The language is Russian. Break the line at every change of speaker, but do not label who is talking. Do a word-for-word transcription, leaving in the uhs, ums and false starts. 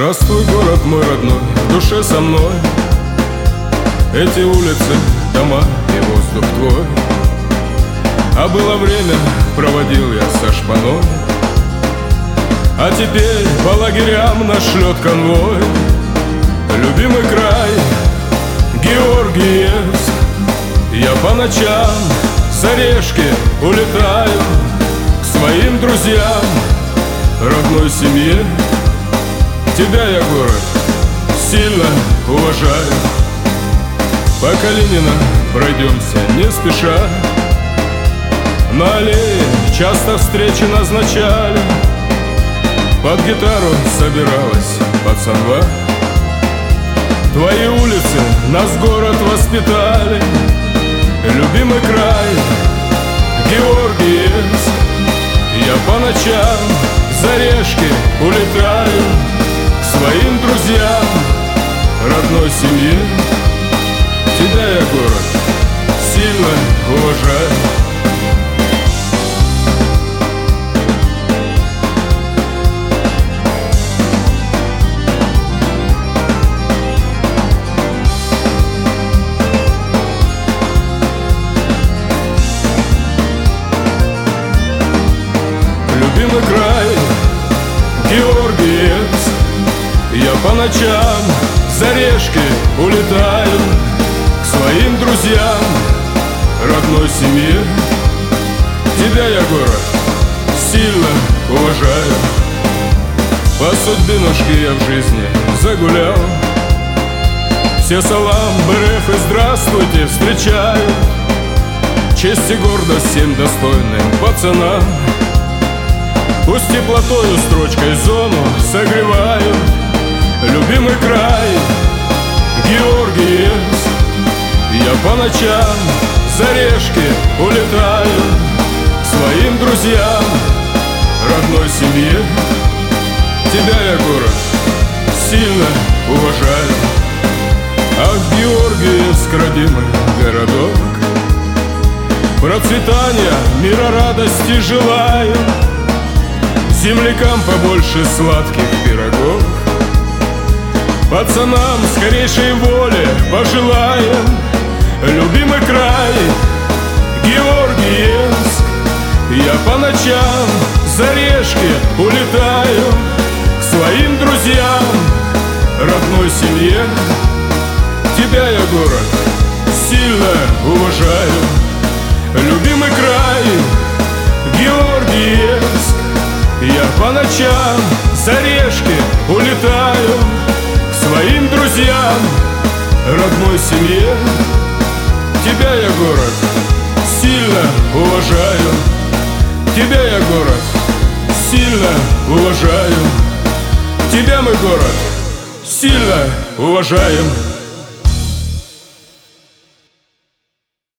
Здравствуй, город мой родной, в душе со мной. Эти улицы, дома и воздух твой. А было время, проводил я со шпаной. А теперь по лагерям нас шлет конвой. Любимый край, Георгиевск. Я по ночам за решки улетаю к своим друзьям, родной семье. Тебя я, город, сильно уважаю. По Калинина пройдемся не спеша. На аллее часто встречи назначали. Под гитару собиралась пацанва. Твои улицы нас город воспитали. Любимый край, Георгиевск. Я по ночам за решки улетаю к своим друзьям, родной семье. Тебя я, город, сильно уважаю. Любимый край, Георгиевск. Я по ночам за решки улетаю к своим друзьям, родной семье. Тебя я, город, сильно уважаю. По судьбинушке я в жизни загулял. Все салам, БРФ и здравствуйте встречаю. Честь и гордость всем достойным пацанам. Пусть теплотою строчкой зону согревают. Любимый край, Георгиевск. Я по ночам за решки улетаю к своим друзьям, родной семье. Тебя я, город, сильно уважаю. Ах, Георгиевск, родимый городок, процветания, мира, радости желаю. Землякам побольше сладких пирогов, пацанам скорейшей воли пожелаем. Любимый край, Георгиевск. Я по ночам за решки улетаю к своим друзьям, родной семье. Тебя я, город, сильно уважаю. Любимый край, Георгиевск. Я по ночам за решки улетаю к своим друзьям, родной семье. Тебя я, город, сильно уважаю. Тебя я, город, сильно уважаю. Тебя мы, город, сильно уважаем.